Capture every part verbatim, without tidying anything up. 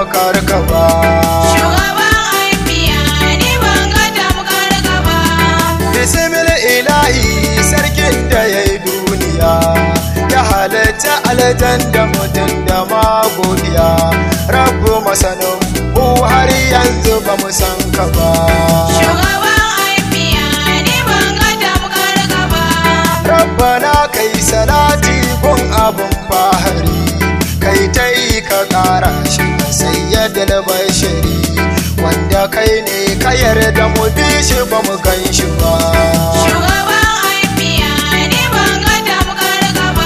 tamkar ka ba. Shugaban anbiya ni ban ga tamkar ka ba. Bismil ilahi sarkin da ya yi duniya, ya halitta aljan da mutum da magodiya. Rabbu masanin mu har yanzu ba mu san ka ba. Shugaban anbiya ni ban ga tamkar ka ba. Rabbana kai salati gun abun fahari, kai ta yi ka ƙara shi ka sayyadul bashari, wanda kai ne ka yarda mu bi shi ba mu gan shi ba. Shugaban anbiya ni ban ga tamkar ka ba.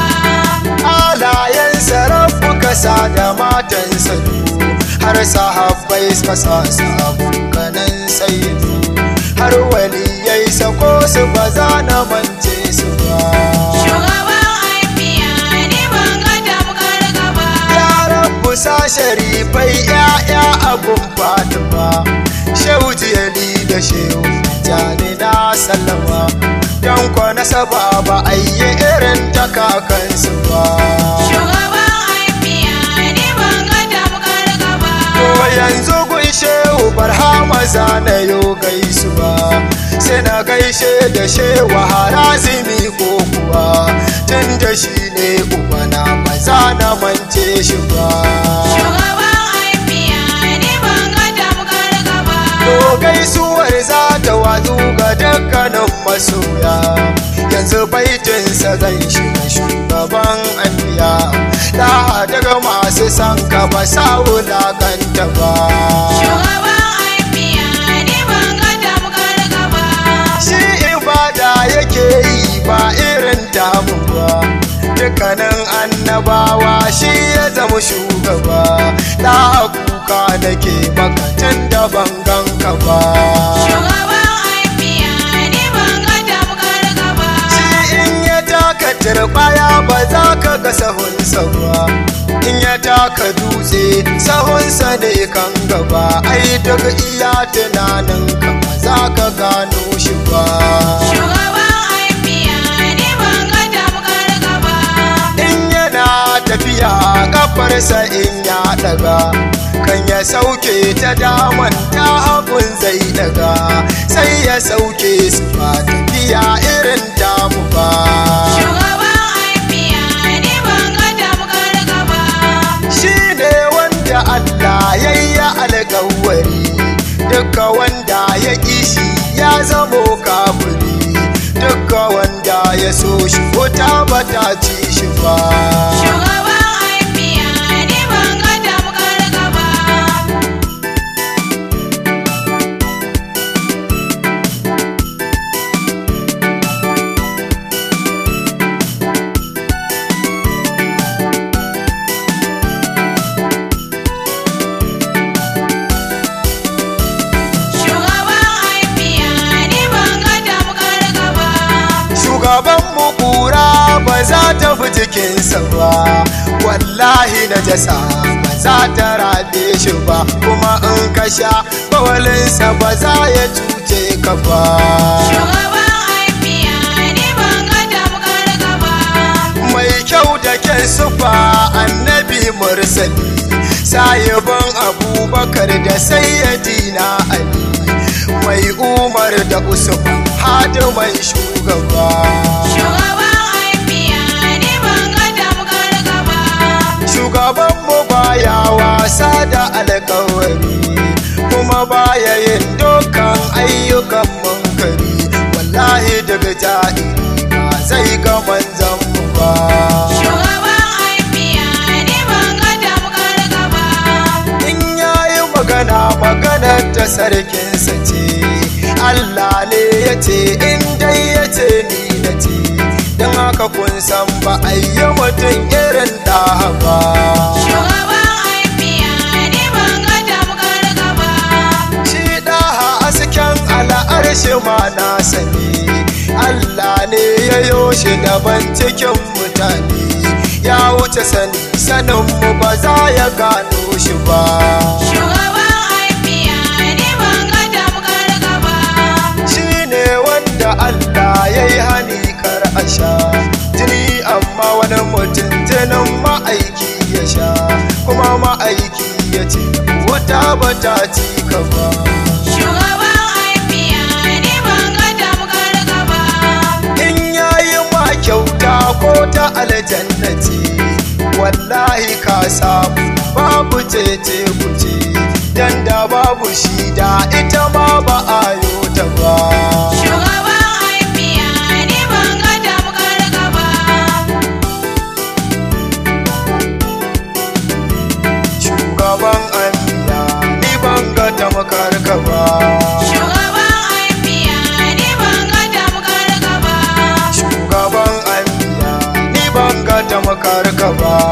Alayensa rabbu ka sa da matansa du, har sahabbai suka sa sabu kanan sayyidu, har waliyai sako su ba za na mance su ba. Shugaban anbiya ni ban ga tamkar ka ba. Ya rabbu sa sharifai ya'ya abun fatima, shehu jiyali da shehu jani na sallama, don kwana saba ba a yi irin ta kakansu ba. Shugaban anbiya ni ban ga tamkar ka ba. To yanzu gun shehu barhama zana yo gaisuwa, sai na gaishe da shewa harazimi ko kuwa, tun da shi ne ubana ba za na mance shi ba. Shugaban anbiya ni ban ga tamkar ka ba. To gaisuwar za ta watsu ga dukkanin masoya, yanzu baitinsa zai shiga shugaban anbiya, da daga masu san ka ba sa wulakanta ba. Shugaban anbiya ni ban ga tamkar ka ba. Shi ibada yake yi ba irin tamu ba, dukkanin annabawa shi ya zama shugaba, da kuka nake maka tun da ban ganka ba. Shugaban anbiya ni ban ga tamkar ka ba. Shi in ya taka turbaya ba za ka ga sahunsa ba, in ya taka dutse sahunsa ne kan gaba, ai duk iya tunanin ka ba za ka gano shi ba. Shugaban anbiya ni ban ga tamkar ka ba. In yana tafiya kafarsa in ya daga, kan ya sauke ta daman ta hagun zai daga, sai ya sauke su ba tafiya irin tamu ba. Shugaban anbiya ni ban ga tamkar ka ba. Shi ne wanda Allah ya yi alkawari, duka wanda ya ƙi shi ya zamo kafiri, duka wanda ya so shi wuta ba ta ci shi ba. Shugaban anbiya ni ban ga tamkar ka ba. Shugaban anbiya ni ban ga tamkar ka ba. Shugaban mu kura ba za ta fi jikinsa ba, wallahi na jasa ba za ta rabe shi ba, kuma in ka sha bawalinsa ba za ya cuce ka ba. Shugaban anbiya ni ban ga tamkar ka ba. Mai kyau da kyan sufa annabi mursali, sahibin abubakar da sayyadina ali, mai umar da usman hadiman shugaba. Shugaban anbiya ni ban ga tamkar ka ba. Shugaban mu baya wasa da alkawari, kuma baya yin dukkan ayyukan munkari, wallahi daga jahili ba zai ga manzan mu ba. Shugaban anbiya ni ban ga tamkar ka ba. In yayi magana maganar ta sarkinsa ce, Allah ne ya ce in dai ya ce ni na ce, don haka kun san ba a yi mutum irin da ba. Shugaban anbiya ni ban ga tamkar ka ba. Shi ɗaha asken al'arshi ma na sani, Allah ne ya yo shi daban cikin mutane, ya wuce sani sanin mu ba za ya gano shi ba. Shugaban anbiya ni ban ga tamkar ka ba. Shi ne wanda Allah ya yi hani kar a sha jini, amma wani mutum jinin ma'aiki ya sha, kuma ma'aiki ya ce wata bata ci ka ba. Shugaban aifiya ni ban ga tamkar ka ba. In yayi ma kyauta ko ta aljannati wallahi ka samu babu cece kuce, dan da babu shi da ita ma ba a yo ta ba. Shugaban aifiya ni ban ga tamkar ka ba. Shugaban aifiya ni ban ga tamkar ka ba. Shugaban aifiya ni ban ga tamkar ka ba. Shugaban aifiya ni ban ga tamkar ka ba.